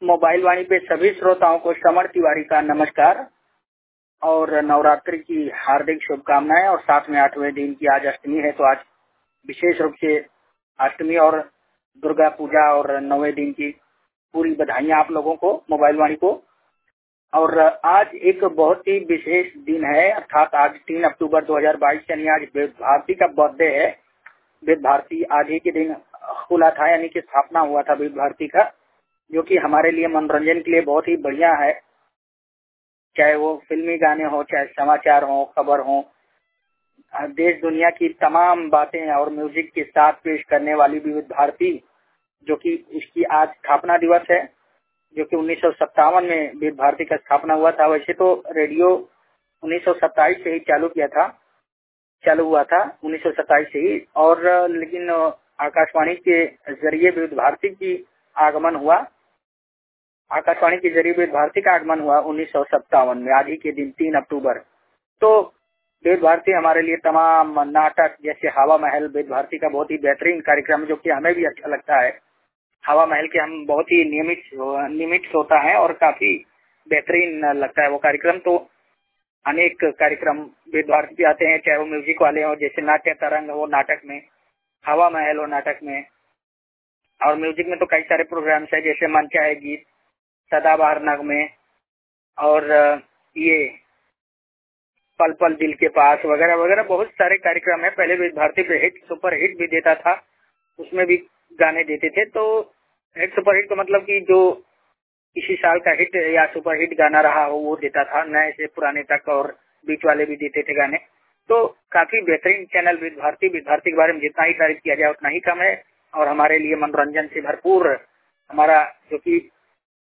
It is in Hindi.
मोबाइल वाणी पे सभी श्रोताओं को श्रवण तिवारी का नमस्कार और नवरात्रि की हार्दिक शुभकामनाएं। और साथ में 8वें दिन की आज अष्टमी है, तो आज विशेष रूप से अष्टमी और दुर्गा पूजा और 9वें दिन की पूरी बधाइयां आप लोगों को, मोबाइल वाणी को। और आज एक बहुत ही विशेष दिन है, अर्थात आज 3 अक्टूबर 2022 यानी आज वेद भारती का बर्थडे है। वेद भारती आज ही के दिन खुला था, यानी कि स्थापना हुआ था वेद भारती का, जो कि हमारे लिए मनोरंजन के लिए बहुत ही बढ़िया है। चाहे वो फिल्मी गाने हो, चाहे समाचार हो, खबर हो, देश दुनिया की तमाम बातें और म्यूजिक के साथ पेश करने वाली विविध भारती, जो कि इसकी आज स्थापना दिवस है, जो कि 1957 में विविध भारती का स्थापना हुआ था। वैसे तो रेडियो 1927 से ही चालू हुआ था 1927 से ही, और लेकिन आकाशवाणी के जरिए विविध भारती की आगमन हुआ। आकाशवाणी के जरिए विविध भारती का आगमन हुआ 1957 में, आज ही के दिन 3 अक्टूबर। तो विविध भारती हमारे लिए तमाम नाटक, जैसे हवा महल, विविध भारती का बहुत ही बेहतरीन कार्यक्रम, जो कि हमें भी अच्छा लगता है। हवा महल के हम बहुत ही नियमित श्रोता है और काफी बेहतरीन लगता है वो कार्यक्रम। तो अनेक कार्यक्रम विविध भारती पे आते हैं, चाहे वो म्यूजिक वाले हो, जैसे नाट्य तरंग हो नाटक में, हवा महल हो नाटक में, और म्यूजिक में तो कई सारे प्रोग्राम्स है, जैसे मन चाहे गीत, सदाबहार नगमे, और ये पल पल दिल के पास वगैरह वगैरह बहुत सारे कार्यक्रम है। पहले विविध भारती पे हिट सुपर हिट भी देता था, उसमें भी गाने देते थे। तो हिट सुपर हिट का मतलब कि जो इसी साल का हिट या सुपर हिट गाना रहा हो वो देता था, नए से पुराने तक, और बीच वाले भी देते थे गाने। तो काफी बेहतरीन चैनल विविध भारती के बारे में जितना ही तारीफ किया जाए उतना ही कम है। और हमारे लिए मनोरंजन से भरपूर हमारा, जो कि